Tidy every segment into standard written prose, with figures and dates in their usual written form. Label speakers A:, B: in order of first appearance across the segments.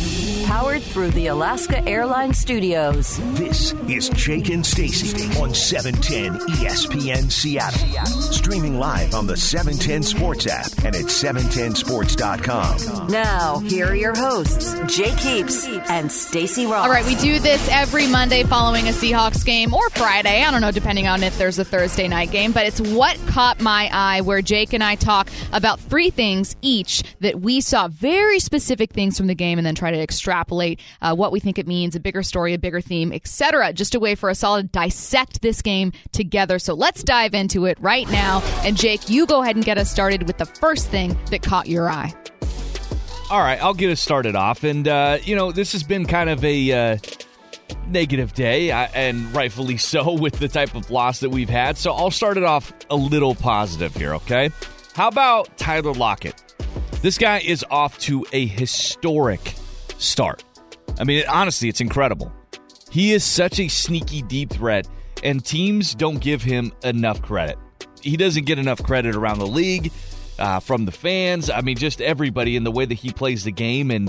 A: Powered through the Alaska Airlines Studios.
B: This is Jake and Stacey on 710 ESPN Seattle. Streaming live on the 710 Sports app and at 710sports.com.
A: Now, here are your hosts, Jake Heaps and Stacey Ross.
C: All right, we do this every Monday following a Seahawks game or Friday. I don't know, depending on if there's a Thursday night game. But it's What Caught My Eye, where Jake and I talk about three things each that we saw, very specific things from the game, and then try to extrapolate what we think it means, a bigger story, a bigger theme, etc. Just a way for us all to dissect this game together. So let's dive into it right now. And Jake, you go ahead and get us started with the first thing that caught your eye.
D: All right, I'll get us started off. And, this has been kind of a negative day, and rightfully so, with the type of loss that we've had. So I'll start it off a little positive here, okay? How about Tyler Lockett? This guy is off to a historic start. I mean, honestly, it's incredible. He is such a sneaky deep threat, and teams don't give him enough credit. He doesn't get enough credit around the league, from the fans. I mean, just everybody in the way that he plays the game. And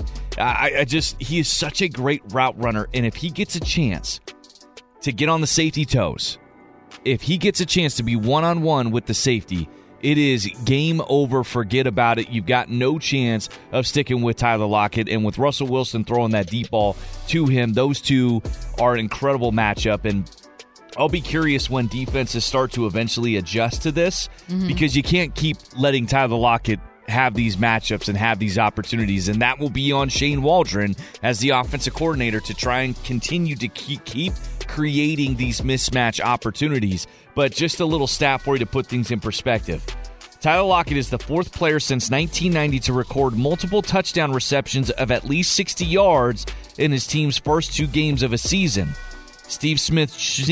D: he is such a great route runner. And if he gets a chance to get on the safety toes, if he gets a chance to be one-on-one with the safety, it is game over, forget about it. You've got no chance of sticking with Tyler Lockett. And with Russell Wilson throwing that deep ball to him, those two are an incredible matchup. And I'll be curious when defenses start to eventually adjust to this, because you can't keep letting Tyler Lockett have these matchups and have these opportunities. And that will be on Shane Waldron as the offensive coordinator to try and continue to keep creating these mismatch opportunities. But just a little stat for you to put things in perspective. Tyler Lockett is the fourth player since 1990 to record multiple touchdown receptions of at least 60 yards in his team's first two games of a season. Steve Smith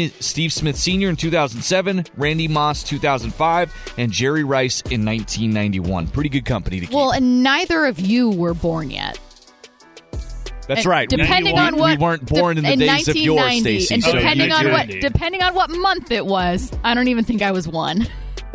D: Sr. in 2007, Randy Moss 2005, and Jerry Rice in 1991. Pretty good company to keep.
C: Well, and neither of you were born yet.
D: That's right.
C: Depending on what
D: we weren't born in the days of yours, Stacey.
C: And depending on what month it was, I don't even think I was one.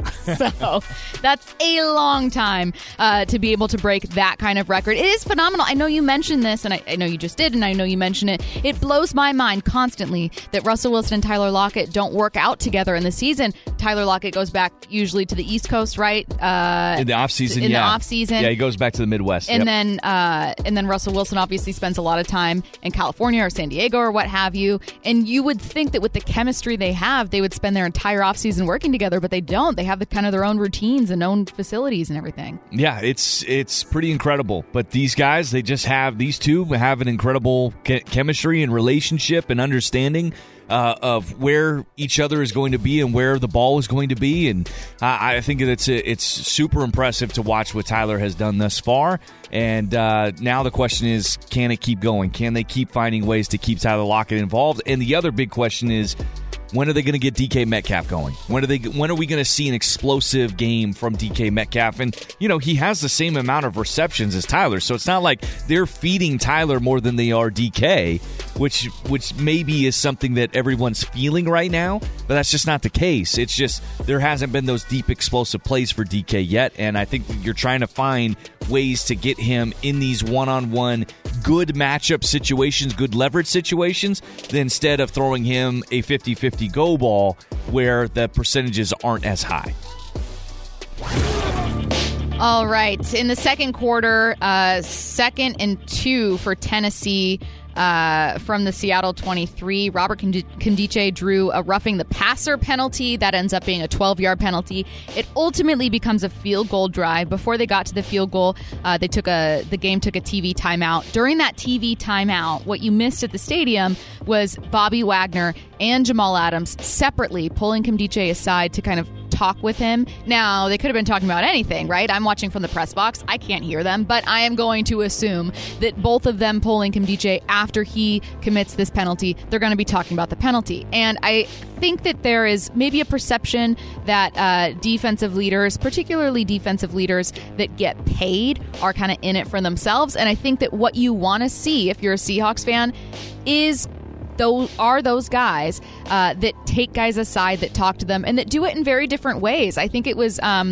C: So that's a long time to be able to break that kind of record. It is phenomenal. I know you mentioned this, and I know you just did, and I know you mentioned it. It blows my mind constantly that Russell Wilson and Tyler Lockett don't work out together in the season. Tyler Lockett goes back usually to the East Coast, right?
D: In the offseason,
C: the offseason.
D: Yeah, he goes back to the Midwest.
C: And then Russell Wilson obviously spends a lot of time in California or San Diego or what have you. And you would think that with the chemistry they have, they would spend their entire offseason working together, but they don't. They have the kind of their own routines and own facilities and everything.
D: Yeah, it's pretty incredible. But these guys, these two have an incredible chemistry and relationship and understanding of where each other is going to be and where the ball is going to be. And I think it's super impressive to watch what Tyler has done thus far. And now the question is, can it keep going? Can they keep finding ways to keep Tyler Lockett involved? And the other big question is, when are they going to get DK Metcalf going? When are we going to see an explosive game from DK Metcalf? And, he has the same amount of receptions as Tyler, so it's not like they're feeding Tyler more than they are DK, which maybe is something that everyone's feeling right now, but that's just not the case. It's just there hasn't been those deep explosive plays for DK yet, and I think you're trying to find ways to get him in these one-on-one good matchup situations, good leverage situations, instead of throwing him a 50-50 go ball where the percentages aren't as high.
C: All right. In the second quarter, 2nd and 2 for Tennessee from the Seattle 23. Robert Nkemdiche drew a roughing the passer penalty. That ends up being a 12-yard penalty. It ultimately becomes a field goal drive. Before they got to the field goal, the game took a TV timeout. During that TV timeout, what you missed at the stadium was Bobby Wagner and Jamal Adams separately pulling Nkemdiche aside to kind of talk with him. Now, they could have been talking about anything, right? I'm watching from the press box. I can't hear them, but I am going to assume that both of them pulling Nkemdiche after he commits this penalty, they're going to be talking about the penalty. And I think that there is maybe a perception that defensive leaders, particularly defensive leaders that get paid, are kind of in it for themselves. And I think that what you want to see if you're a Seahawks fan is those guys that take guys aside, that talk to them, and that do it in very different ways. I think it was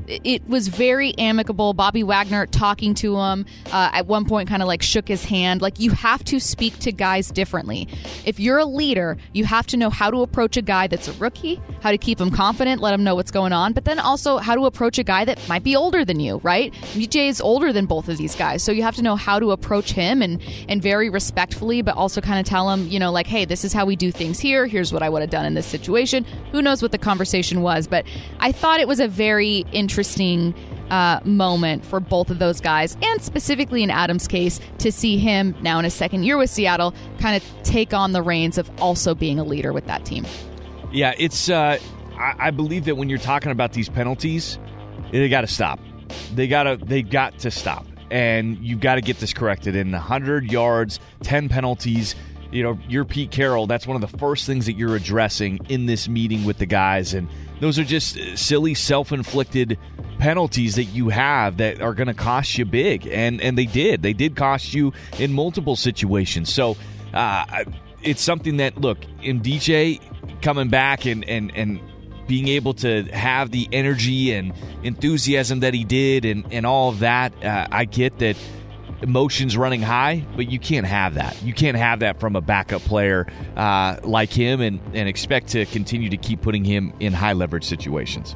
C: it was very amicable. Bobby Wagner talking to him at one point kind of like shook his hand. Like, you have to speak to guys differently. If you're a leader, you have to know how to approach a guy that's a rookie, how to keep him confident, let him know what's going on, but then also how to approach a guy that might be older than you, right? DJ is older than both of these guys, so you have to know how to approach him and very respectfully, but also kind of tell him, like, hey, this is how we do things here. Here's what I would have done in this situation. Who knows what the conversation was, but I thought it was a very interesting moment for both of those guys, and specifically in Adam's case, to see him now in his second year with Seattle kind of take on the reins of also being a leader with that team.
D: Yeah, it's. I believe that when you're talking about these penalties, they got to stop. They got to stop, and you've got to get this corrected. In 100 yards, 10 penalties. You're Pete Carroll. That's one of the first things that you're addressing in this meeting with the guys, and those are just silly, self-inflicted penalties that you have that are going to cost you big, and they did. They did cost you in multiple situations. So it's something that, look, MDJ coming back and being able to have the energy and enthusiasm that he did and all of that, I get that emotions running high, but you can't have that. You can't have that from a backup player like him and expect to continue to keep putting him in high leverage situations.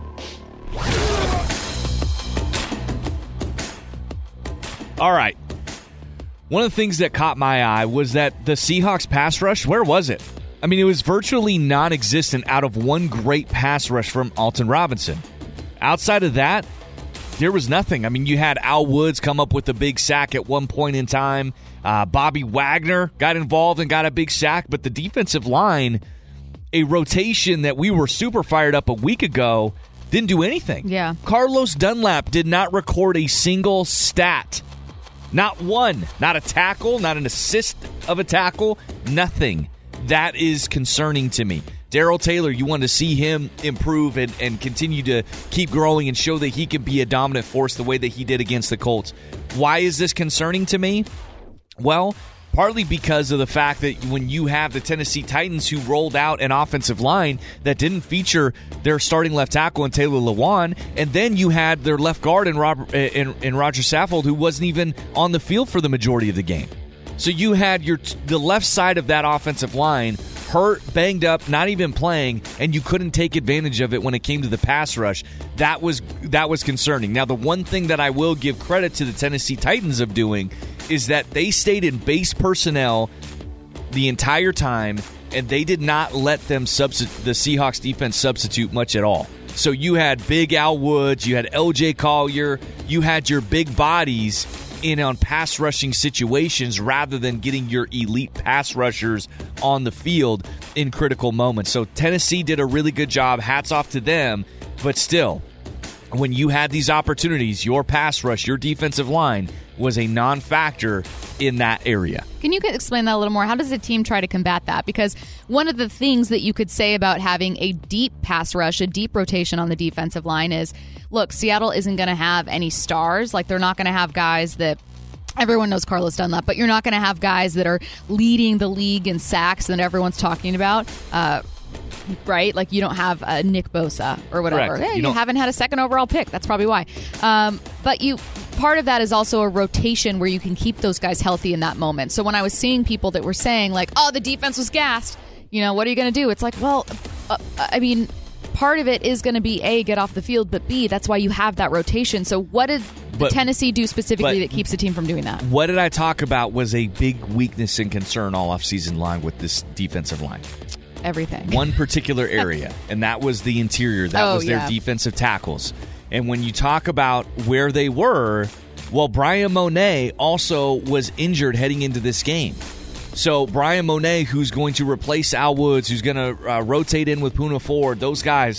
D: All right. One of the things that caught my eye was that the Seahawks pass rush, where was it? I mean, it was virtually non-existent out of one great pass rush from Alton Robinson. Outside of that, there was nothing. I mean, you had Al Woods come up with a big sack at one point in time. Bobby Wagner got involved and got a big sack. But the defensive line, a rotation that we were super fired up a week ago, didn't do anything.
C: Yeah.
D: Carlos Dunlap did not record a single stat. Not one. Not a tackle, not an assist of a tackle, nothing. That is concerning to me. Darrell Taylor, you want to see him improve and continue to keep growing and show that he can be a dominant force the way that he did against the Colts. Why is this concerning to me? Well, partly because of the fact that when you have the Tennessee Titans who rolled out an offensive line that didn't feature their starting left tackle in Taylor Lewan, and then you had their left guard in Roger Saffold, who wasn't even on the field for the majority of the game. So you had the left side of that offensive line hurt, banged up, not even playing, and you couldn't take advantage of it when it came to the pass rush. That was concerning. Now, the one thing that I will give credit to the Tennessee Titans of doing is that they stayed in base personnel the entire time, and they did not let them the Seahawks defense substitute much at all. So you had big Al Woods, you had LJ Collier, you had your big bodies in on pass rushing situations rather than getting your elite pass rushers on the field in critical moments. So Tennessee did a really good job. Hats off to them. But still, when you had these opportunities, your pass rush, your defensive line was a non-factor in that area.
C: Can you explain that a little more? How does the team try to combat that? Because one of the things that you could say about having a deep pass rush, a deep rotation on the defensive line is, look, Seattle isn't going to have any stars. Like, they're not going to have guys that everyone knows Carlos Dunlap, but you're not going to have guys that are leading the league in sacks that everyone's talking about. Right? Like, you don't have Nick Bosa or whatever.
D: Correct.
C: Hey, you haven't had a second overall pick. That's probably why. But part of that is also a rotation where you can keep those guys healthy in that moment. So when I was seeing people that were saying, like, oh, the defense was gassed, what are you going to do? It's like, well, I mean, part of it is going to be, A, get off the field, but B, that's why you have that rotation. So what did Tennessee do specifically that keeps the team from doing that?
D: What did I talk about was a big weakness and concern all offseason long with this defensive line?
C: Everything.
D: One particular area, and that was the interior. That was their defensive tackles. And when you talk about where they were, well, Brian Monet also was injured heading into this game. So Brian Monet, who's going to replace Al Woods, who's going to rotate in with Poona Ford, those guys,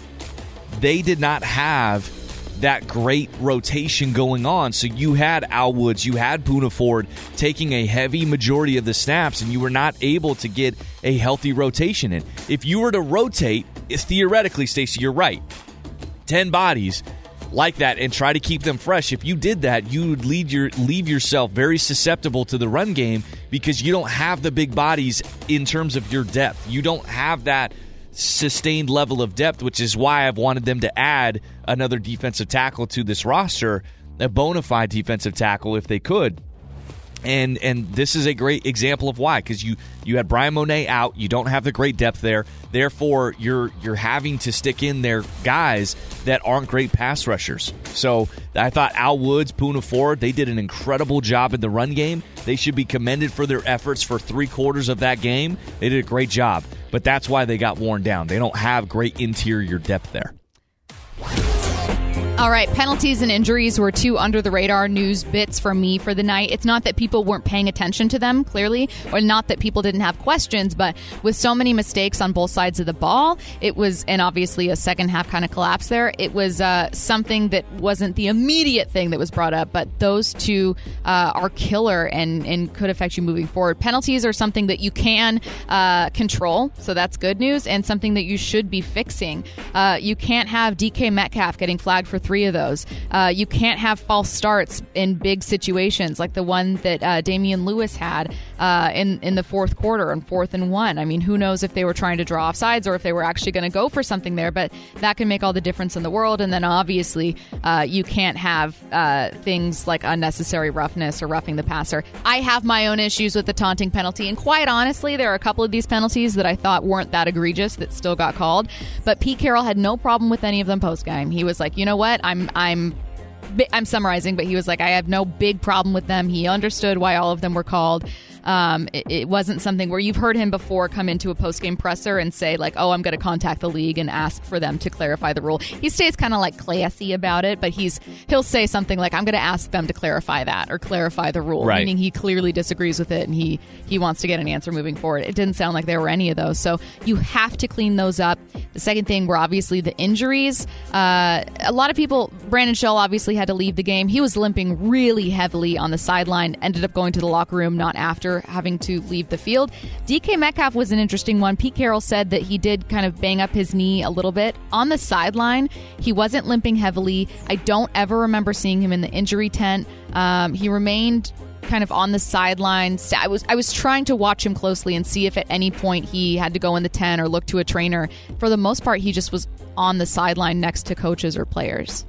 D: they did not have that great rotation going on. So you had Al Woods, you had Poona Ford taking a heavy majority of the snaps, and you were not able to get a healthy rotation in. If you were to rotate, theoretically, Stacey, you're right, 10 bodies like that and try to keep them fresh. If you did that, you would leave yourself very susceptible to the run game because you don't have the big bodies in terms of your depth. You don't have that sustained level of depth, which is why I've wanted them to add another defensive tackle to this roster, a bona fide defensive tackle if they could. And this is a great example of why, because you had Brian Monet out, you don't have the great depth there. Therefore, you're having to stick in there guys that aren't great pass rushers. So I thought Al Woods, Poona Ford, they did an incredible job in the run game. They should be commended for their efforts for 3/4 of that game. They did a great job, but that's why they got worn down. They don't have great interior depth there.
C: All right, penalties and injuries were 2 under-the-radar news bits for me for the night. It's not that people weren't paying attention to them, clearly, or not that people didn't have questions, but with so many mistakes on both sides of the ball, it was, and obviously a second-half kind of collapse there, it was something that wasn't the immediate thing that was brought up, but those two are killer and could affect you moving forward. Penalties are something that you can control, so that's good news, and something that you should be fixing. You can't have DK Metcalf getting flagged for 3 of those. You can't have false starts in big situations like the one that Damian Lewis had in the fourth quarter on 4th and 1. I mean, who knows if they were trying to draw offsides or if they were actually going to go for something there, but that can make all the difference in the world. And then obviously you can't have things like unnecessary roughness or roughing the passer. I have my own issues with the taunting penalty, and quite honestly, there are a couple of these penalties that I thought weren't that egregious that still got called, but Pete Carroll had no problem with any of them post-game. He was like, you know what? I'm summarizing, but he was like, I have no big problem with them. He understood why all of them were called. It wasn't something where you've heard him before come into a post-game presser and say, like, oh, I'm going to contact the league and ask for them to clarify the rule. He stays kind of like classy about it, but he'll say something like, I'm going to ask them to clarify that or clarify the rule,
D: right.
C: Meaning he clearly disagrees with it and he wants to get an answer moving forward. It didn't sound like there were any of those, so you have to clean those up. The second thing were obviously the injuries. A lot of people, Brandon Shell obviously had to leave the game. He was limping really heavily on the sideline, ended up going to the locker room not after having to leave the field. DK Metcalf was an interesting one. Pete Carroll said that he did kind of bang up his knee a little bit. On the sideline, he wasn't limping heavily. I don't ever remember seeing him in the injury tent. He remained kind of on the sidelines. I was trying to watch him closely and see if at any point he had to go in the tent or look to a trainer. For the most part, he just was on the sideline next to coaches or players.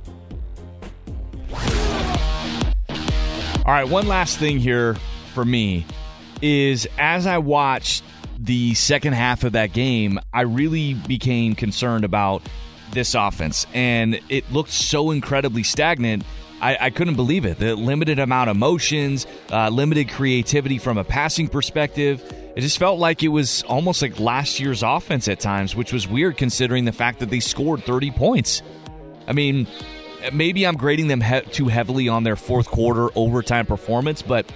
D: All right, one last thing here for me is as I watched the second half of that game, I really became concerned about this offense, and it looked so incredibly stagnant. I couldn't believe it. The limited amount of motions, limited creativity from a passing perspective. It just felt like it was almost like last year's offense at times, which was weird considering the fact that they scored 30 points. I mean, maybe I'm grading them too heavily on their fourth quarter overtime performance, but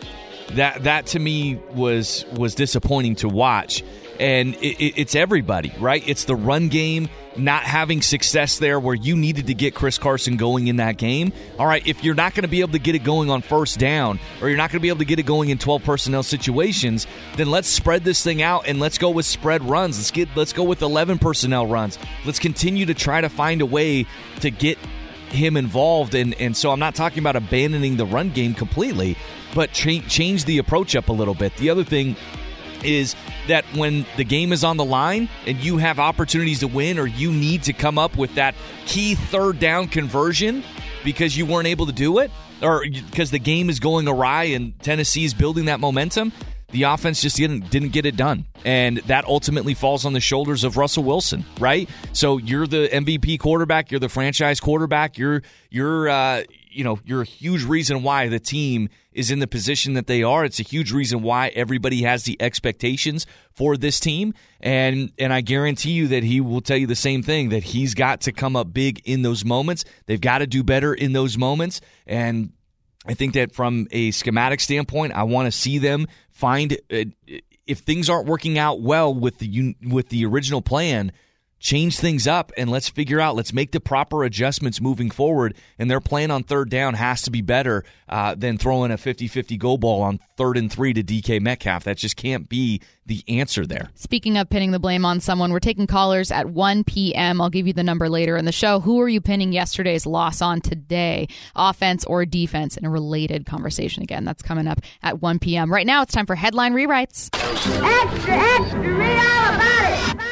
D: that to me was disappointing to watch. And it's everybody, right? It's the run game not having success there where you needed to get Chris Carson going in that game. All right, if you're not going to be able to get it going on first down, or you're not going to be able to get it going in 12 personnel situations, then let's spread this thing out and let's go with spread runs. Let's go with 11 personnel runs. Let's continue to try to find a way to get him involved. And so I'm not talking about abandoning the run game completely, but change the approach up a little bit. The other thing is that when the game is on the line and you have opportunities to win, or you need to come up with that key third down conversion because you weren't able to do it, or because the game is going awry and Tennessee is building that momentum, the offense just didn't get it done. And that ultimately falls on the shoulders of Russell Wilson, right? So you're the MVP quarterback, you're the franchise quarterback, you're a huge reason why the team is in the position that they are. It's a huge reason why everybody has the expectations for this team. And I guarantee you that he will tell you the same thing, that he's got to come up big in those moments. They've got to do better in those moments. And I think that from a schematic standpoint, I want to see them find, if things aren't working out well with the original plan, change things up and let's make the proper adjustments moving forward. And their plan on third down has to be better than throwing a 50-50 go ball on 3rd and 3 to DK Metcalf. That just can't be the answer there.
C: Speaking of pinning the blame on someone, we're taking callers at 1 p.m. I'll give you the number later in the show. Who are you pinning yesterday's loss on today? Offense or defense? In a related conversation again. That's coming up at 1 p.m. Right now, it's time for Headline Rewrites.
E: Extra, extra, read all about it.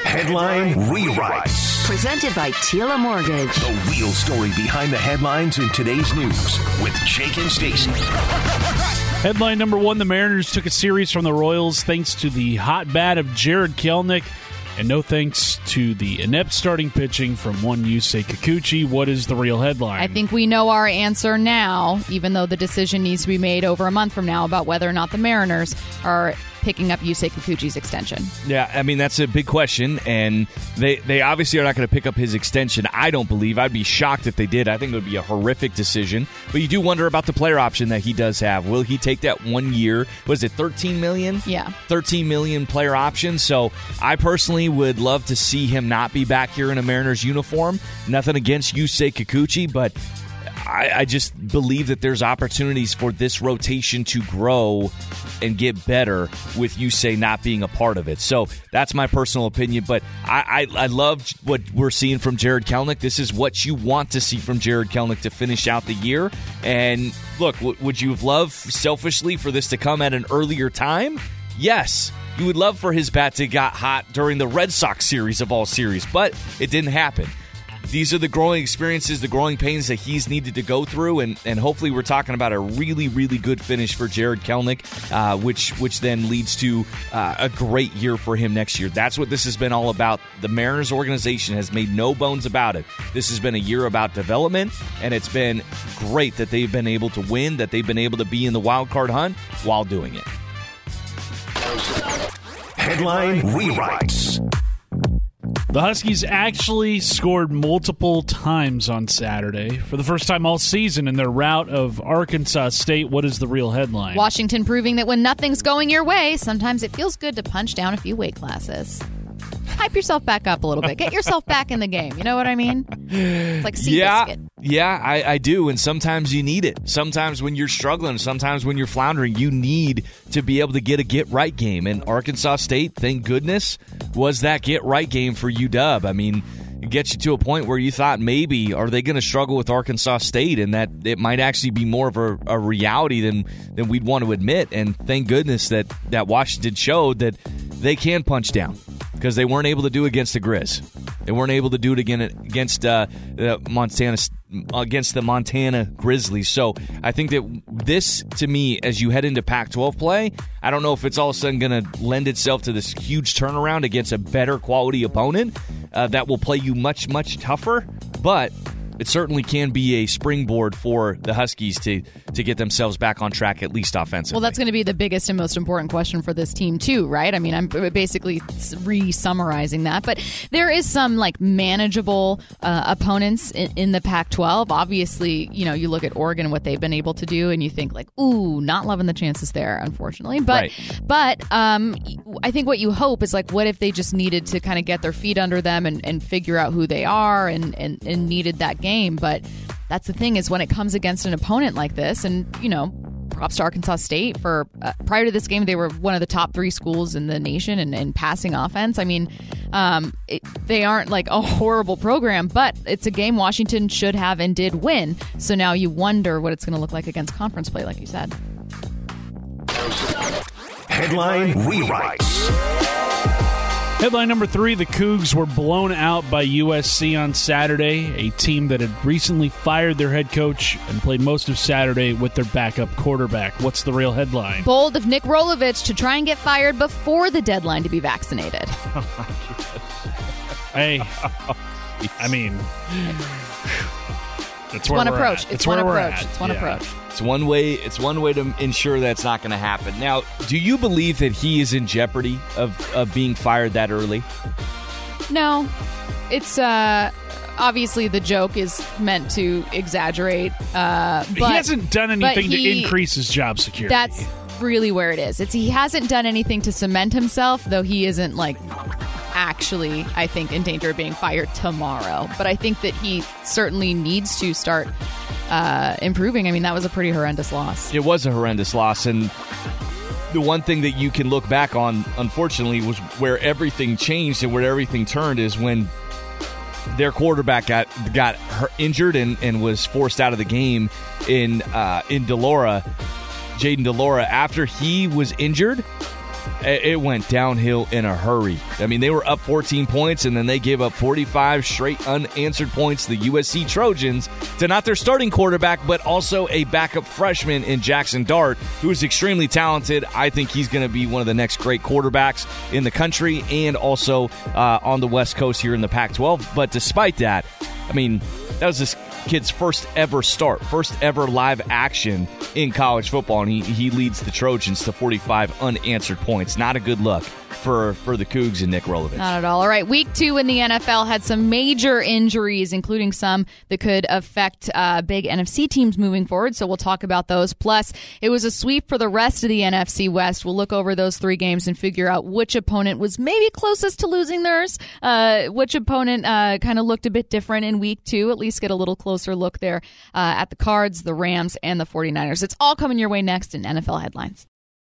B: Headline Rewrites.
A: Presented by Tila Mortgage.
B: The real story behind the headlines in today's news with Jake and Stacey.
E: Headline number one, the Mariners took a series from the Royals thanks to the hot bat of Jarred Kelenic, and no thanks to the inept starting pitching from one Yusei Kikuchi. What is the real headline?
C: I think we know our answer now, even though the decision needs to be made over a month from now about whether or not the Mariners are picking up Yusei Kikuchi's extension.
D: Yeah, I mean, that's a big question, and they obviously are not going to pick up his extension, I don't believe. I'd be shocked if they did. I think it would be a horrific decision. But you do wonder about the player option that he does have. Will he take that 1 year? Was it $13 million?
C: Yeah.
D: $13 million player option. So I personally would love to see him not be back here in a Mariners uniform. Nothing against Yusei Kikuchi, but I just believe that there's opportunities for this rotation to grow and get better with Yusei not being a part of it. So that's my personal opinion, but I love what we're seeing from Jarred Kelenic. This is what you want to see from Jarred Kelenic to finish out the year. And look, would you have loved selfishly for this to come at an earlier time? Yes. You would love for his bat to got hot during the Red Sox series of all series, but it didn't happen. These are the growing experiences, the growing pains that he's needed to go through, and hopefully we're talking about a really, really good finish for Jarred Kelenic, which then leads to a great year for him next year. That's what this has been all about. The Mariners organization has made no bones about it. This has been a year about development, and it's been great that they've been able to win, that they've been able to be in the wild card hunt while doing it.
B: Headline Rewrites.
E: The Huskies actually scored multiple times on Saturday for the first time all season in their rout of Arkansas State. What is the real headline?
C: Washington proving that when nothing's going your way, sometimes it feels good to punch down a few weight classes. Hype yourself back up a little bit. Get yourself back in the game. You know what I mean? It's like Seabiscuit.
D: Yeah, I do. And sometimes you need it. Sometimes when you're struggling, sometimes when you're floundering, you need to be able to get a get-right game. And Arkansas State, thank goodness, was that get-right game for UW. I mean, it gets you to a point where you thought maybe, are they going to struggle with Arkansas State? And that it might actually be more of a reality than we'd want to admit. And thank goodness that Washington showed that they can punch down, because they weren't able to do it against the Grizz. They weren't able to do it against the Montana Grizzlies. So I think that this, to me, as you head into Pac-12 play, I don't know if it's all of a sudden going to lend itself to this huge turnaround against a better quality opponent that will play you much, much tougher. But it certainly can be a springboard for the Huskies to get themselves back on track, at least offensively.
C: Well, that's going to be the biggest and most important question for this team, too, right? I mean, I'm basically re-summarizing that. But there is some, manageable opponents in the Pac-12. Obviously, you look at Oregon and what they've been able to do, and you think, ooh, not loving the chances there, unfortunately. But I think what you hope is, what if they just needed to kind of get their feet under them and figure out who they are and needed that game. But that's the thing, is when it comes against an opponent like this, and props to Arkansas State for prior to this game, they were one of the top 3 schools in the nation in passing offense. I mean, they aren't a horrible program, but it's a game Washington should have and did win. So now you wonder what it's going to look like against conference play, like you said.
B: Headline Rewrites.
E: Headline number 3, the Cougs were blown out by USC on Saturday, a team that had recently fired their head coach and played most of Saturday with their backup quarterback. What's the real headline?
C: Bold of Nick Rolovich to try and get fired before the deadline to be vaccinated.
E: Hey, I mean,
C: it's one approach. It's one approach.
D: It's one way to ensure that's not going to happen. Now, do you believe that he is in jeopardy of being fired that early?
C: No. It's obviously the joke is meant to exaggerate. But
E: he hasn't done anything to increase his job security.
C: That's really where it is. He hasn't done anything to cement himself, though he isn't actually, I think, in danger of being fired tomorrow. But I think that he certainly needs to start improving. I mean, that was a pretty horrendous loss.
D: It was a horrendous loss, and the one thing that you can look back on, unfortunately, was where everything changed and where everything turned is when their quarterback got injured and was forced out of the game in de Laura. Jayden de Laura, after he was injured, it went downhill in a hurry. I mean, they were up 14 points, and then they gave up 45 straight unanswered points to the USC Trojans, to not their starting quarterback, but also a backup freshman in Jackson Dart, who is extremely talented. I think he's going to be one of the next great quarterbacks in the country and also on the West Coast here in the Pac-12. But despite that, I mean, that was this kid's first ever start, first ever live action in college football, and he leads the Trojans to 45 unanswered points. Not a good look for the Cougs and Nick Rolovich.
C: Not at all. All right, week 2 in the NFL had some major injuries, including some that could affect big NFC teams moving forward, so we'll talk about those. Plus, it was a sweep for the rest of the NFC West. We'll look over those 3 games and figure out which opponent was maybe closest to losing theirs, which opponent kind of looked a bit different in week 2, at least get a little closer look there at the Cards, the Rams, and the 49ers. It's all coming your way next in NFL Headlines.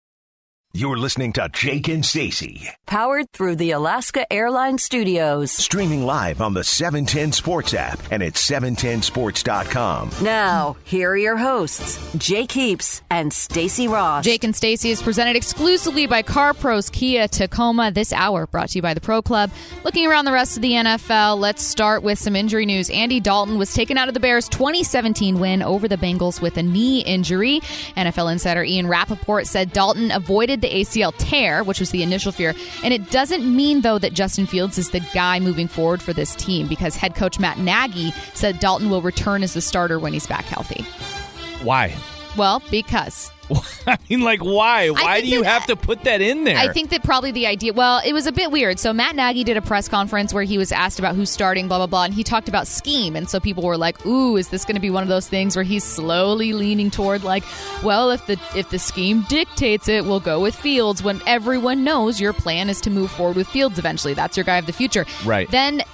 B: You're listening to Jake and Stacey.
A: Powered through the Alaska Airlines Studios.
B: Streaming live on the 710 Sports app and at 710sports.com.
A: Now, here are your hosts, Jake Heaps and Stacey Ross.
C: Jake and Stacey is presented exclusively by CarPros Kia Tacoma this hour, brought to you by the Pro Club. Looking around the rest of the NFL, let's start with some injury news. Andy Dalton was taken out of the Bears' 2017 win over the Bengals with a knee injury. NFL insider Ian Rappaport said Dalton avoided the ACL tear, which was the initial fear. And it doesn't mean, though, that Justin Fields is the guy moving forward for this team, because head coach Matt Nagy said Dalton will return as the starter when he's back healthy.
D: Why?
C: Well, because...
D: I mean, like, why? Why do you have to put that in there?
C: I think that probably the idea... Well, it was a bit weird. So Matt Nagy did a press conference where he was asked about who's starting, blah, blah, blah, and he talked about scheme. And so people were like, ooh, is this going to be one of those things where he's slowly leaning toward, like, well, if the scheme dictates it, we'll go with Fields, when everyone knows your plan is to move forward with Fields eventually. That's your guy of the future.
D: Right.
C: Then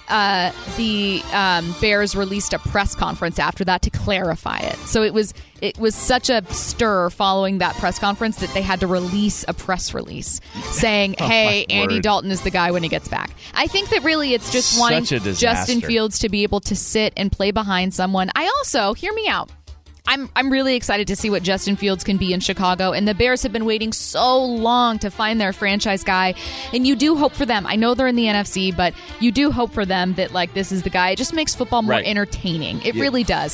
C: the Bears released a press conference after that to clarify it. So it was such a stir following that press conference that they had to release a press release saying, hey, Andy Dalton is the guy when he gets back. I think that really it's just wanting Justin Fields to be able to sit and play behind someone. I also, hear me out, I'm really excited to see what Justin Fields can be in Chicago, and the Bears have been waiting so long to find their franchise guy, and you do hope for them. I know they're in the NFC, but you do hope for them that, like, this is the guy. It just makes football more entertaining. It really does.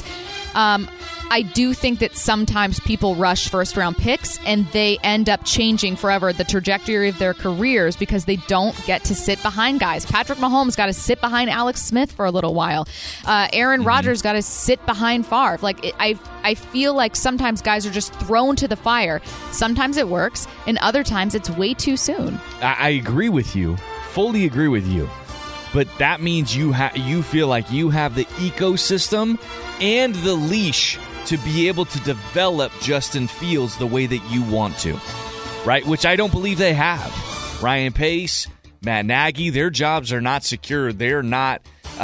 C: I do think that sometimes people rush first-round picks, and they end up changing forever the trajectory of their careers because they don't get to sit behind guys. Patrick Mahomes got to sit behind Alex Smith for a little while. Aaron Rodgers got to sit behind Favre. Like, I feel like sometimes guys are just thrown to the fire. Sometimes it works, and other times it's way too soon.
D: I agree with you. Fully agree with you. But that means you feel like you have the ecosystem and the leash to be able to develop Justin Fields the way that you want to, right? Which I don't believe they have. Ryan Pace, Matt Nagy, their jobs are not secure. They're not,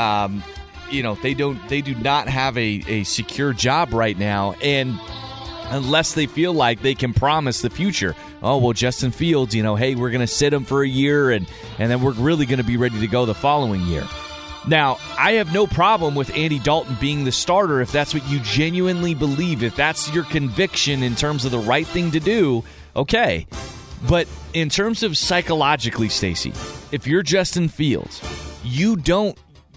D: they do not have a secure job right now, and unless they feel like they can promise the future. Oh, well, Justin Fields, hey, we're going to sit him for a year, and then we're really going to be ready to go the following year. Now, I have no problem with Andy Dalton being the starter if that's what you genuinely believe, if that's your conviction in terms of the right thing to do, okay. But in terms of psychologically, Stacey, if you're Justin Fields, you don't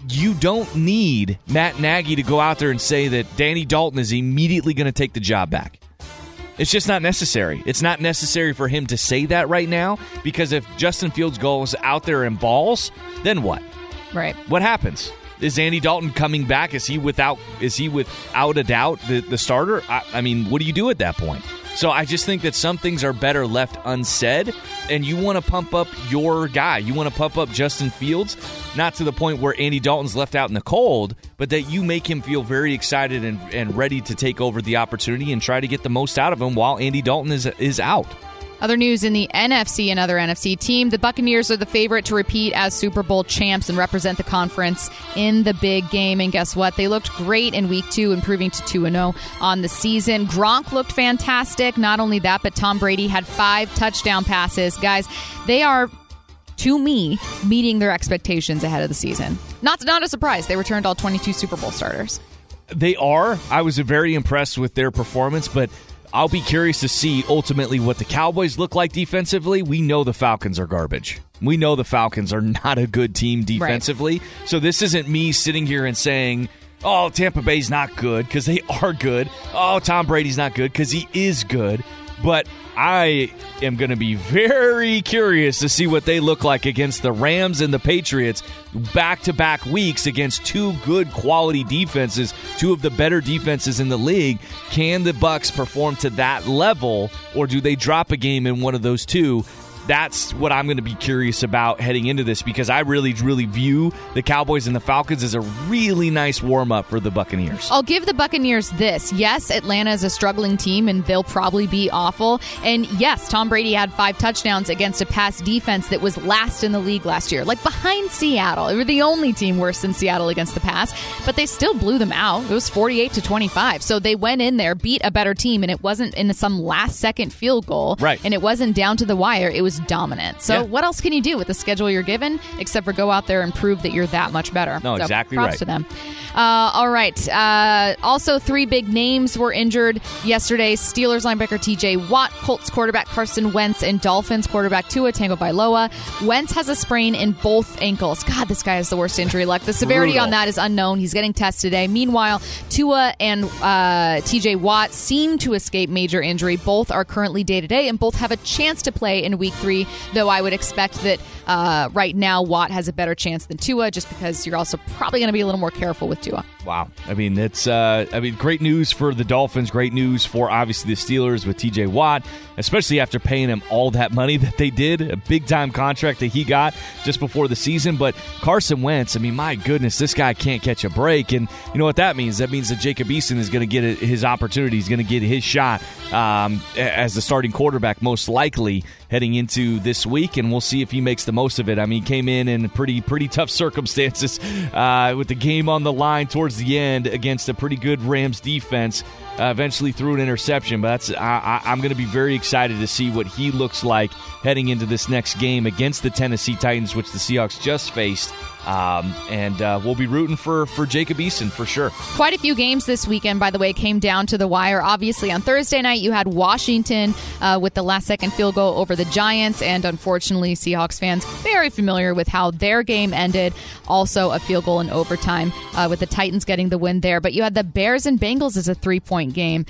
D: need Matt Nagy to go out there and say that Danny Dalton is immediately going to take the job back. It's just not necessary. It's not necessary for him to say that right now, because if Justin Fields goes out there and balls, then what?
C: Right.
D: What happens? Is Andy Dalton coming back? Is he without a doubt the starter? I mean, what do you do at that point? So I just think that some things are better left unsaid, and you want to pump up your guy. You want to pump up Justin Fields, not to the point where Andy Dalton's left out in the cold, but that you make him feel very excited and ready to take over the opportunity and try to get the most out of him while Andy Dalton is out.
C: Other news in the NFC, another NFC team. The Buccaneers are the favorite to repeat as Super Bowl champs and represent the conference in the big game. And guess what? They looked great in Week 2, improving to 2-0 on the season. Gronk looked fantastic. Not only that, but Tom Brady had 5 touchdown passes. Guys, they are, to me, meeting their expectations ahead of the season. Not a surprise. They returned all 22 Super Bowl starters.
D: They are. I was very impressed with their performance, but I'll be curious to see ultimately what the Cowboys look like defensively. We know the Falcons are garbage. We know the Falcons are not a good team defensively. Right. So this isn't me sitting here and saying, oh, Tampa Bay's not good, because they are good. Oh, Tom Brady's not good, because he is good. But I am going to be very curious to see what they look like against the Rams and the Patriots back-to-back weeks against two good quality defenses, two of the better defenses in the league. Can the Bucs perform to that level, or do they drop a game in one of those two? That's what I'm going to be curious about heading into this, because I really, really view the Cowboys and the Falcons as a really nice warm-up for the Buccaneers.
C: I'll give the Buccaneers this. Yes, Atlanta is a struggling team, and they'll probably be awful. And yes, Tom Brady had 5 touchdowns against a pass defense that was last in the league last year, like behind Seattle. They were the only team worse than Seattle against the pass, but they still blew them out. It was 48-25. So they went in there, beat a better team, and it wasn't in some last-second field goal.
D: Right.
C: And it wasn't down to the wire. It was dominant. So what else can you do with the schedule you're given except for go out there and prove that you're that much better?
D: No,
C: so
D: exactly
C: props
D: right.
C: to them. All right. Also, 3 big names were injured yesterday. Steelers linebacker TJ Watt, Colts quarterback Carson Wentz, and Dolphins quarterback Tua Tagovailoa. Wentz has a sprain in both ankles. God, this guy has the worst injury luck. The severity on that is unknown. He's getting tested today. Meanwhile, Tua and TJ Watt seem to escape major injury. Both are currently day-to-day, and both have a chance to play in Week 3, though I would expect that right now Watt has a better chance than Tua, just because you're also probably going to be a little more careful with Tua.
D: Wow. I mean, it's great news for the Dolphins, great news for obviously the Steelers with TJ Watt, especially after paying him all that money that they did, a big-time contract that he got just before the season. But Carson Wentz, I mean, my goodness, this guy can't catch a break. And you know what that means? That means that Jacob Eason is going to get his opportunity. He's going to get his shot as the starting quarterback, most likely, heading into this week, and we'll see if he makes the most of it. I mean, he came in pretty tough circumstances with the game on the line towards the end against a pretty good Rams defense. Eventually threw an interception, but I'm going to be very excited to see what he looks like heading into this next game against the Tennessee Titans, which the Seahawks just faced. And we'll be rooting for Jacob Eason for sure.
C: Quite a few games this weekend, by the way, came down to the wire. Obviously, on Thursday night, you had Washington with the last-second field goal over the Giants, and unfortunately, Seahawks fans very familiar with how their game ended. Also, a field goal in overtime with the Titans getting the win there. But you had the Bears and Bengals as a 3-point game.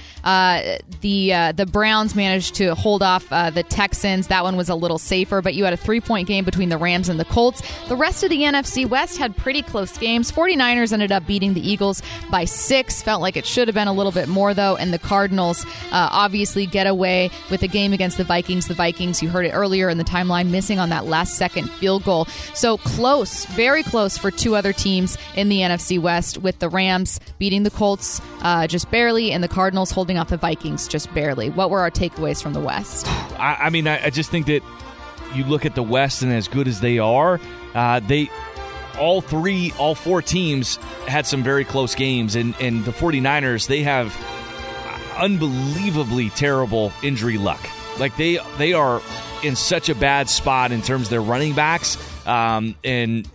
C: The Browns managed to hold off the Texans. That one was a little safer, but you had a 3-point game between the Rams and the Colts. The rest of the NFC West had pretty close games. 49ers ended up beating the Eagles by 6. Felt like it should have been a little bit more, though. And the Cardinals obviously get away with a game against the Vikings. The Vikings, you heard it earlier in the timeline, missing on that last-second field goal. So close, very close for 2 other teams in the NFC West, with the Rams beating the Colts just barely and the Cardinals holding off the Vikings just barely. What were our takeaways from the West?
D: I mean, I just think that you look at the West, and as good as they are, all 4 teams had some very close games, and the 49ers, they have unbelievably terrible injury luck. Like, they are in such a bad spot in terms of their running backs, and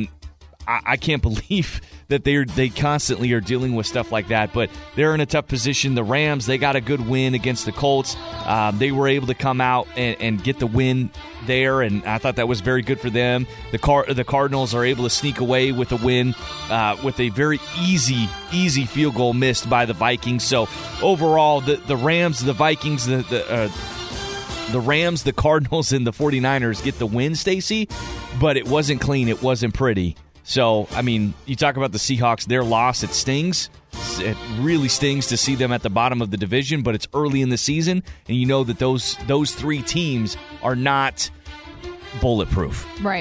D: I can't believe that they constantly are dealing with stuff like that, but they're in a tough position. The Rams, they got a good win against the Colts. They were able to come out and get the win there, and I thought that was very good for them. The Cardinals are able to sneak away with a win with a very easy field goal missed by the Vikings. So overall, the Rams, the Vikings, the Rams, the Cardinals, and the 49ers get the win, Stacey, but it wasn't clean. It wasn't pretty. So, I mean, you talk about the Seahawks, their loss, it stings. It really stings to see them at the bottom of the division, but it's early in the season, and you know that those 3 teams are not bulletproof.
C: Right.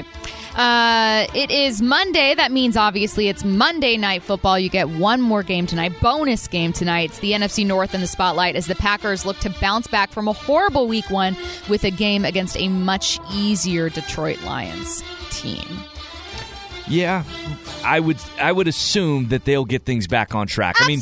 C: It is Monday. That means, obviously, it's Monday Night Football. You get one more game tonight, bonus game tonight. It's the NFC North in the spotlight as the Packers look to bounce back from a horrible Week 1 with a game against a much easier Detroit Lions team.
D: Yeah, I would assume that they'll get things back on track. I mean,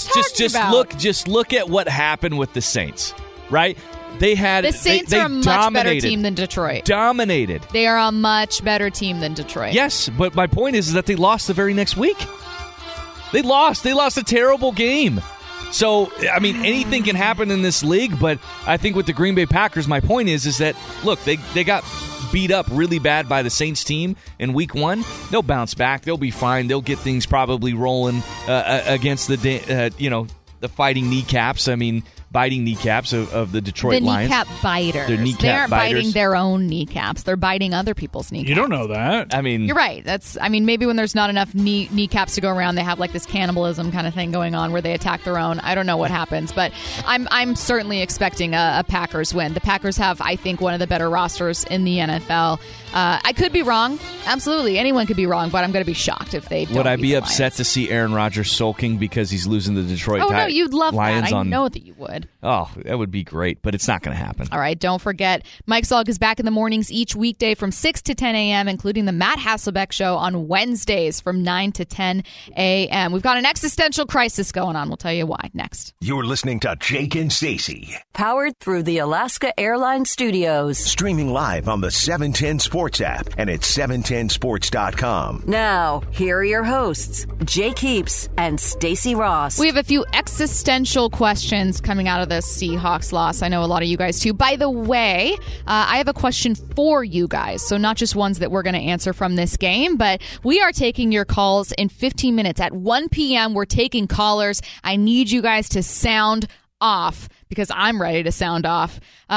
D: just look at what happened with the Saints, right? The Saints are a much better team than Detroit. Dominated.
C: They are a much better team than Detroit.
D: Yes, but my point is that they lost the very next week. They lost a terrible game. So, I mean, anything can happen in this league, but I think with the Green Bay Packers, my point is that, look, they got beat up really bad by the Saints team in week 1. They'll bounce back. They'll be fine. They'll get things probably rolling against the fighting kneecaps. I mean, biting kneecaps of the Detroit Lions.
C: The kneecap biters.
D: They
C: aren't biting their own kneecaps. They're biting other people's kneecaps.
E: You don't know that.
D: I mean,
C: you're right. Maybe when there's not enough kneecaps to go around, they have like this cannibalism kind of thing going on where they attack their own. I don't know what happens, but I'm certainly expecting a Packers win. The Packers have, I think, one of the better rosters in the NFL. I could be wrong. Absolutely. Anyone could be wrong, but I'm going to be shocked if they don't.
D: Would I be
C: Lions.
D: upset to see Aaron Rodgers sulking because he's losing the Detroit Lions?
C: Oh, no, you'd love
D: Lions
C: that. I know that you would.
D: Oh, that would be great, but it's not going to happen.
C: All right, don't forget, Mike Salk is back in the mornings each weekday from 6 to 10 a.m., including the Matt Hasselbeck Show on Wednesdays from 9 to 10 a.m. We've got an existential crisis going on. We'll tell you why next.
B: You're listening to Jake and Stacey.
A: Powered through the Alaska Airlines Studios.
B: Streaming live on the 710 Sports app and at 710sports.com.
A: Now, here are your hosts, Jake Heaps and Stacey Ross.
C: We have a few existential questions coming out of the Seahawks loss. I know a lot of you guys too. By the way, I have a question for you guys. So not just ones that we're going to answer from this game, but we are taking your calls in 15 minutes. At 1 p.m., we're taking callers. I need you guys to sound off because I'm ready to sound off.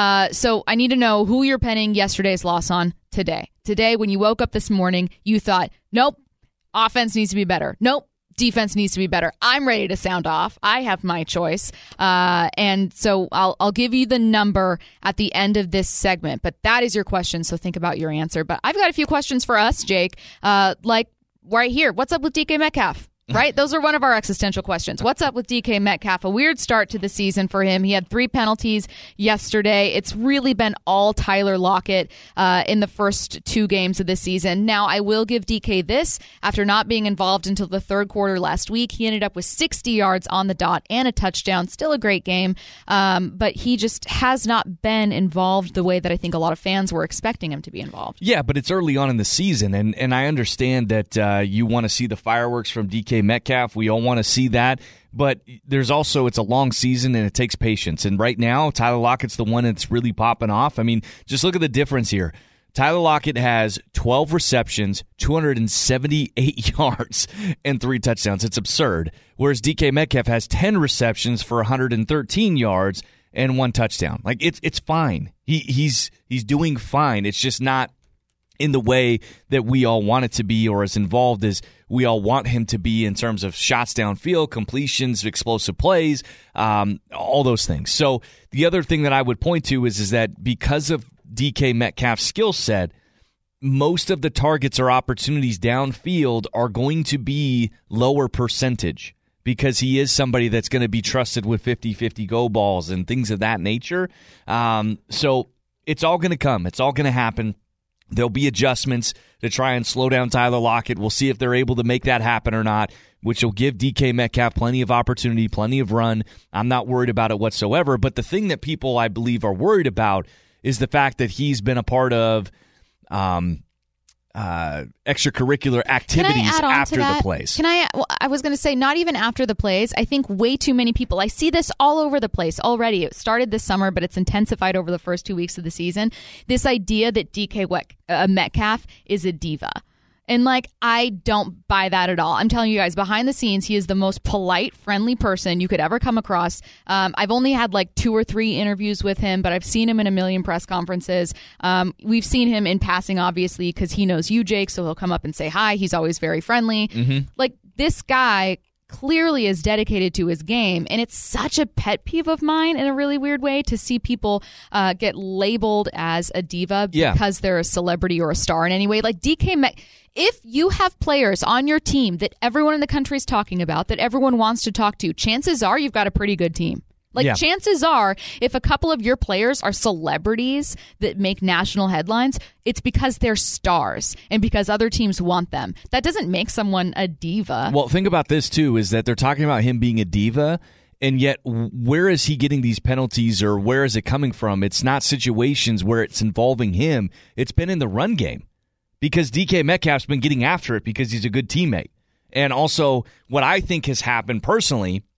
C: So I need to know who you're penning yesterday's loss on today. Today, when you woke up this morning, you thought, nope, offense needs to be better. Nope. Defense needs to be better. I'm ready to sound off. I have my choice. And so I'll give you the number at the end of this segment. But that is your question, so think about your answer. But I've got a few questions for us, Jake. Like right here, what's up with DK Metcalf? Right? Those are one of our existential questions. What's up with DK Metcalf? A weird start to the season for him. He had 3 penalties yesterday. It's really been all Tyler Lockett in the first 2 games of the season. Now, I will give DK this. After not being involved until the third quarter last week, he ended up with 60 yards on the dot and a touchdown. Still a great game. But he just has not been involved the way that I think a lot of fans were expecting him to be involved.
D: Yeah, but it's early on in the season, and I understand that you want to see the fireworks from DK Metcalf. We all want to see that, but there's also, it's a long season and it takes patience. And right now, Tyler Lockett's the one that's really popping off. I mean, just look at the difference here. Tyler Lockett has 12 receptions, 278 yards, and 3 touchdowns. It's absurd. Whereas DK Metcalf has 10 receptions for 113 yards and 1 touchdown. Like, it's fine. He's doing fine. It's just not in the way that we all want it to be, or as involved as we all want him to be in terms of shots downfield, completions, explosive plays, all those things. So the other thing that I would point to is that because of DK Metcalf's skill set, most of the targets or opportunities downfield are going to be lower percentage because he is somebody that's going to be trusted with 50-50 go balls and things of that nature. So it's all going to come. It's all going to happen. There'll be adjustments to try and slow down Tyler Lockett. We'll see if they're able to make that happen or not, which will give DK Metcalf plenty of opportunity, plenty of run. I'm not worried about it whatsoever. But the thing that people, I believe, are worried about is the fact that he's been a part of extracurricular activities after the plays.
C: I was going to say, not even after the plays. I think way too many people, I see this all over the place already. It started this summer, but it's intensified over the first 2 weeks of the season. This idea that DK Metcalf is a diva. And, I don't buy that at all. I'm telling you guys, behind the scenes, he is the most polite, friendly person you could ever come across. I've only had 2 or 3 interviews with him, but I've seen him in a million press conferences. We've seen him in passing, obviously, because he knows you, Jake, so he'll come up and say hi. He's always very friendly. Mm-hmm. This guy clearly is dedicated to his game, and it's such a pet peeve of mine in a really weird way to see people get labeled as a diva because they're a celebrity or a star in any way. If you have players on your team that everyone in the country is talking about, that everyone wants to talk to, chances are you've got a pretty good team. Chances are, if a couple of your players are celebrities that make national headlines, it's because they're stars and because other teams want them. That doesn't make someone a diva.
D: Well, think about this, too, is that they're talking about him being a diva, and yet where is he getting these penalties, or where is it coming from? It's not situations where it's involving him. It's been in the run game because DK Metcalf's been getting after it because he's a good teammate. And also, what I think has happened personally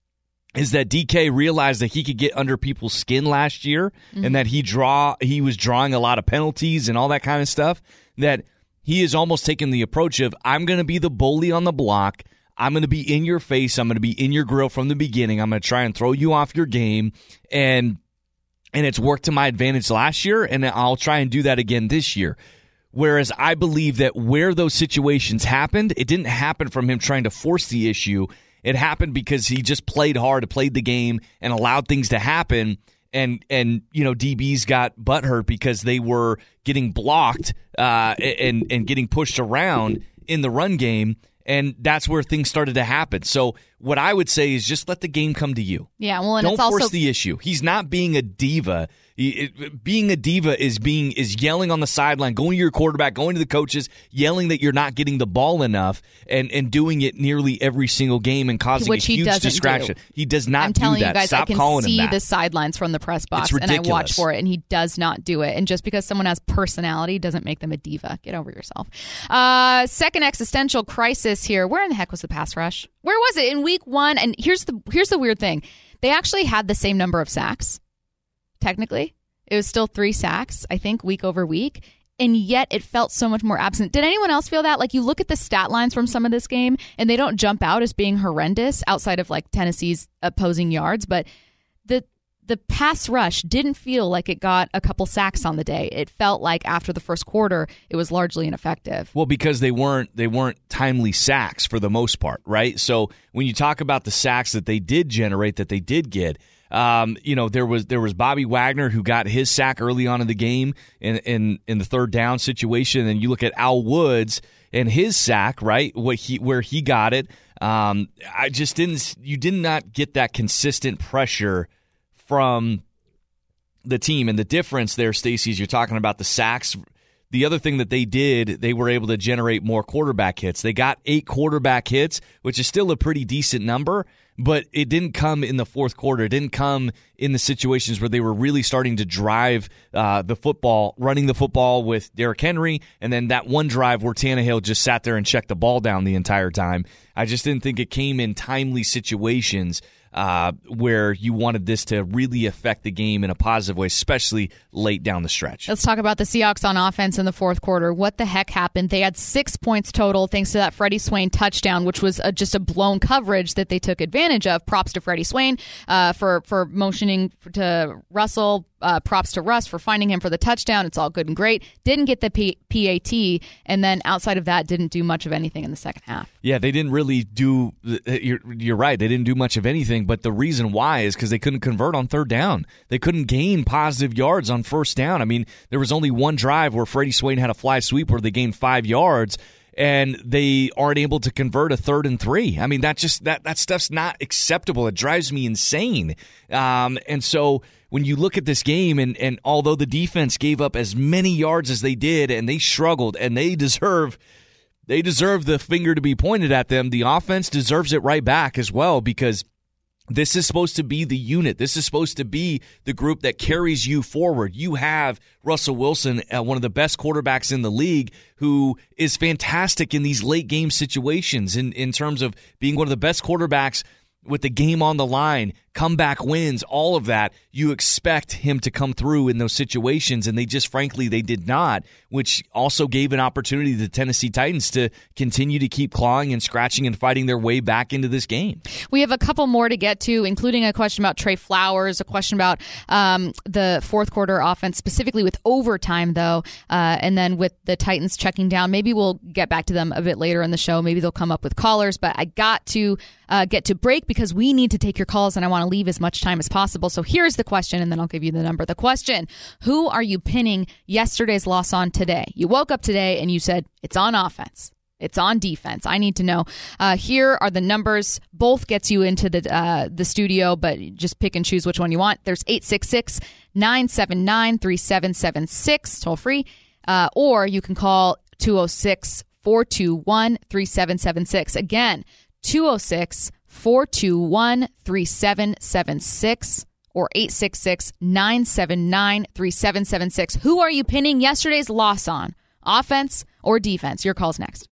D: is that DK realized that he could get under people's skin last year and that he was drawing a lot of penalties and all that kind of stuff, that he is almost taking the approach of, I'm going to be the bully on the block. I'm going to be in your face. I'm going to be in your grill from the beginning. I'm going to try and throw you off your game. And it's worked to my advantage last year, and I'll try and do that again this year. Whereas I believe that where those situations happened, it didn't happen from him trying to force the issue. It happened because he just played hard, played the game, and allowed things to happen. And DBs got butthurt because they were getting blocked and getting pushed around in the run game. And that's where things started to happen. So what I would say is just let the game come to you.
C: Yeah, well, and
D: don't
C: it's also
D: force the issue. He's not being a diva. Being a diva is yelling on the sideline, going to your quarterback, going to the coaches, yelling that you're not getting the ball enough, and doing it nearly every single game and causing a huge distraction. He does not do that.
C: I'm telling you guys,
D: Stop
C: I
D: calling
C: can
D: him
C: see
D: that.
C: the sidelines from the press box,
D: It's
C: and I watch
D: ridiculous.
C: for it, and he does not do it. And just because someone has personality doesn't make them a diva. Get over yourself. Second existential crisis here. Where in the heck was the pass rush? Where was it in week 1? And here's the weird thing. They actually had the same number of sacks, technically. It was still 3 sacks, I think, week over week, and yet it felt so much more absent. Did anyone else feel that? Like, you look at the stat lines from some of this game, and they don't jump out as being horrendous outside of, like, Tennessee's opposing yards, but the pass rush didn't feel like it got a couple sacks on the day. It felt like after the first quarter, it was largely ineffective.
D: Well, because they weren't timely sacks for the most part, right? So when you talk about the sacks that they did generate, that they did get, there was Bobby Wagner who got his sack early on in the game in the third down situation, and you look at Al Woods and his sack, right? Where he got it. You did not get that consistent pressure from the team. And the difference there, Stacey, is you're talking about the sacks. The other thing that they did, they were able to generate more quarterback hits. They got 8 quarterback hits, which is still a pretty decent number, but it didn't come in the fourth quarter. It didn't come in the situations where they were really starting to drive the football, running the football with Derrick Henry, and then that one drive where Tannehill just sat there and checked the ball down the entire time. I just didn't think it came in timely situations where you wanted this to really affect the game in a positive way, especially late down the stretch.
C: Let's talk about the Seahawks on offense in the fourth quarter. What the heck happened? They had 6 points total thanks to that Freddie Swain touchdown, which was just a blown coverage that they took advantage of. Props to Freddie Swain for motioning to Russell. Props to Russ for finding him for the touchdown. It's all good and great. Didn't get the PAT, and then outside of that, didn't do much of anything in the second half. Yeah,
D: they didn't really do. You're right. They didn't do much of anything, but the reason why is because they couldn't convert on third down. They couldn't gain positive yards on first down. I mean, there was only one drive where Freddie Swain had a fly sweep where they gained 5 yards, and they aren't able to convert a 3rd and 3. I mean, that stuff's not acceptable. It drives me insane. And so when you look at this game, and although the defense gave up as many yards as they did, and they struggled, and they deserve the finger to be pointed at them, the offense deserves it right back as well, because this is supposed to be the unit. This is supposed to be the group that carries you forward. You have Russell Wilson, one of the best quarterbacks in the league, who is fantastic in these late game situations in terms of being one of the best quarterbacks with the game on the line, comeback wins, all of that. You expect him to come through in those situations, and they did not, which also gave an opportunity to the Tennessee Titans to continue to keep clawing and scratching and fighting their way back into this game.
C: We have a couple more to get to, including a question about Trey Flowers, a question about the fourth quarter offense, specifically with overtime, though, and then with the Titans checking down. Maybe we'll get back to them a bit later in the show. Maybe they'll come up with callers, but I got to get to break because we need to take your calls, and I want to leave as much time as possible. So here's the question, and then I'll give you the number. The question: who are you pinning yesterday's loss on today? You woke up today and you said, it's on offense. It's on defense. I need to know. Here are the numbers. Both gets you into the studio, but just pick and choose which one you want. There's 866-979-3776, toll free, or you can call 206-421-3776. Again, 206-421-3776 or 866-979-3776. Who are you pinning yesterday's loss on? Offense or defense? Your call's next.